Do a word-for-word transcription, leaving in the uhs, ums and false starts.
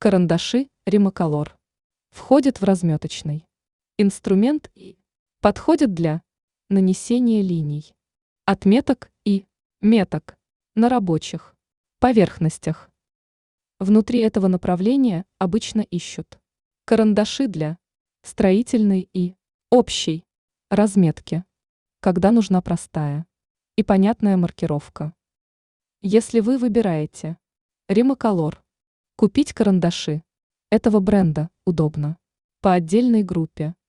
Карандаши Римоколор. Входит в разметочный. Инструмент И. Подходит для нанесения линий, отметок и меток на рабочих поверхностях. Внутри этого направления обычно ищут карандаши для строительной и общей разметки, когда нужна простая и понятная маркировка. Если вы выбираете Римоколор, купить карандаши этого бренда удобно по отдельной группе